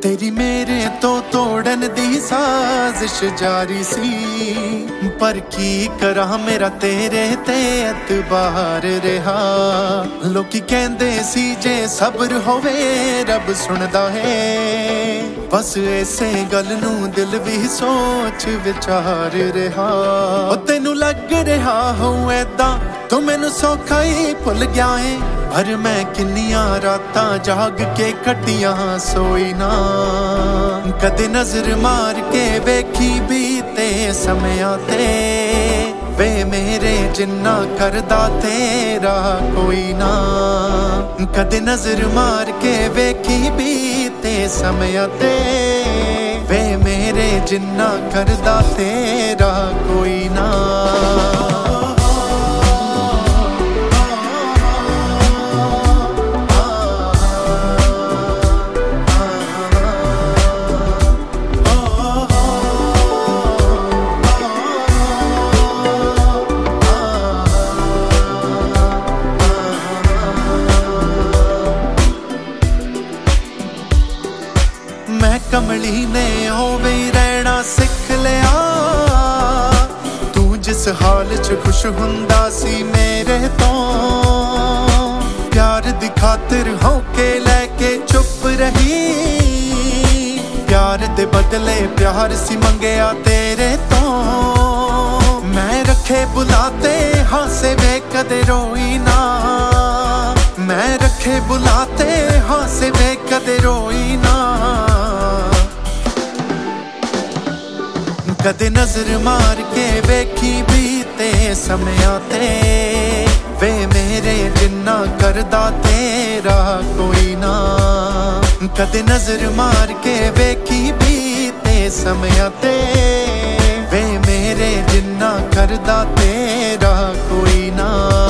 तेरी मेरे तो तोड़न दी साजिश जारी सी, पर की करा मेरा तेरे ते एतबार रहा। लोकी कहंदे सी जे सब्र होवे रब सुनदा है, बस ऐसे गल नू दिल भी सोच विचार रहा। ओ तेनू लग रहा हूं ऐदा तू मैनू सौखा ही भुल गया है, पर मैं किन्नियां रातां जाग के कटियां सोई ना। कदे नजर मार के वेखी बीते समयां ते, वे मेरे जिन्ना करदा तेरा कोई ना। कदे नजर मार के वेखी बीते समयां ते, वे मेरे जिन्ना करदा तेरा कोई ना। मैं कमली ने होवे रहना सिख लिया, तू जिस हाल च खुश हुंदा सी मेरे तो। प्यार दी खातिर होके लेके चुप रही, प्यार दे बदले प्यार सी मंगया तेरे तो। मैं रखे बुलाते हासे वे कदे रोई ना, मैं रखे बुलाते हासे वे कदे रोई ना। कदे नजर मार के वेखी बीते समयां ते, वे मेरे जिन्ना करदा तेरा कोई ना। कदे नजर मार के वेखी बीते समयां ते, वे मेरे जिन्ना करदा तेरा कोई ना।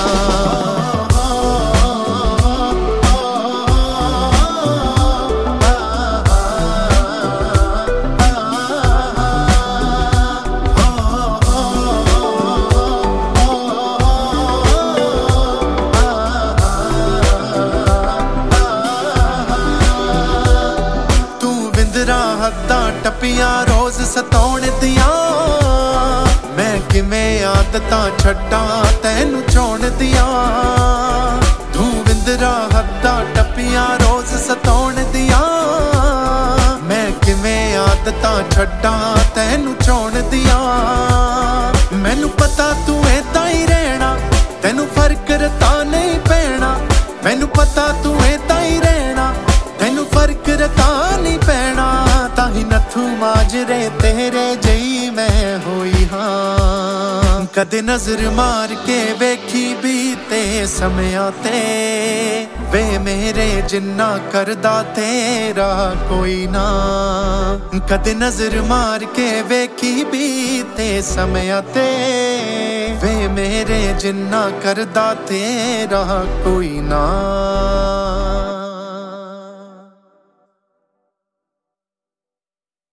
हद्दां टपियां रोज सताउण दियां, मैं किवें आदतां छड्डां तैनू चाहुण दियां। तू विंदरा हद्दां टपियां रोज सताउण दियां, मैं किवें आदतां छड्डां तैनू चाहुण दियां। मैनू पता तू ऐदां ही रहना, तैनू फर्क रता नहीं पैना। मैनू पता तू ऐदां ही रहना, तैनू फर्क रता नहीं पैना। ताही नथू माजरे तेरे जई मैं होई हाँ। कदे नजर मार के वेखी बीते समयां ते, वे मेरे जिन्ना करदा तेरा कोई ना। कदे नजर मार के वेखी बीते समयां ते, वे मेरे जिन्ना करदा तेरा कोई ना।